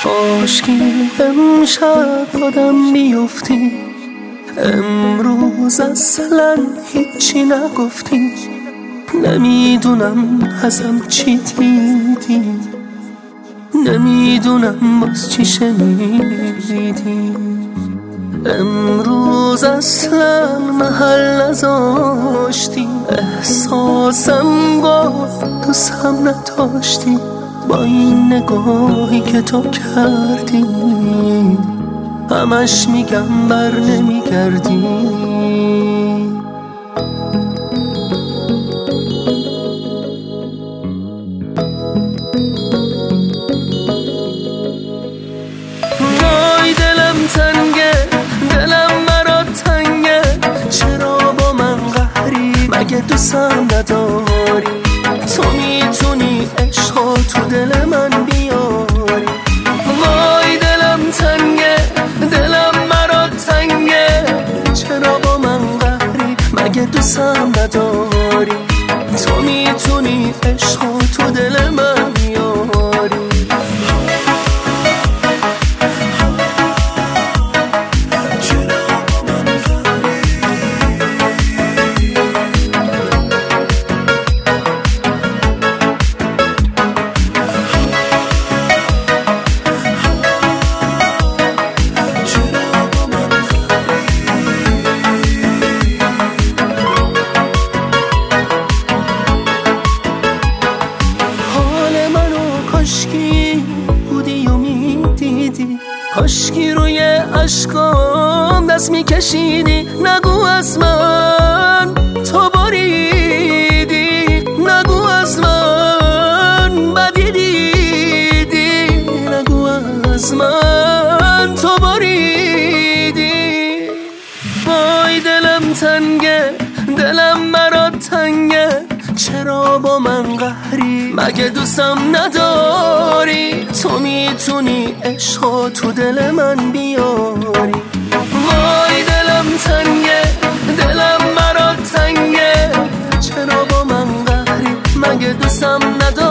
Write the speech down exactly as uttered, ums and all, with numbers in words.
کاشکی امشب آدم بیفتی، امروز اصلا هیچی نگفتی. نمیدونم ازم چی دیدی، نمیدونم باز چی شنیدی. امروز اصلا محل نذاشتی، احساسم گفت دوستم نداشتی. با این نگاهی که تو کردی همش میگم بر نمیگردی. وای دلم تنگه، دلم برات تنگه، چرا با من قهری؟ مگه دوستم نداری؟ تو میتونی عشقا تو دل من بیاری. وای دلم تنگه، دلم برات تنگه، چرا با من قهری؟ مگه دوستم نداری؟ تو میتونی عشقا تو دل من بیاری. کاشکی بودی و میدیدی، کاشکی روی عشقام دست میکشیدی. نگو از من تو بریدی، نگو از من بدی دیدی، نگو از من تو بریدی. وای دلم تنگه، دلم برات تنگه، چرا با من قهری؟ مگه دوستم نداری؟ تو میتونی عشقا تو دل من بیاری. وای دلم تنگه، دلم برات تنگه، چرا با من قهری؟ مگه دوستم نداری؟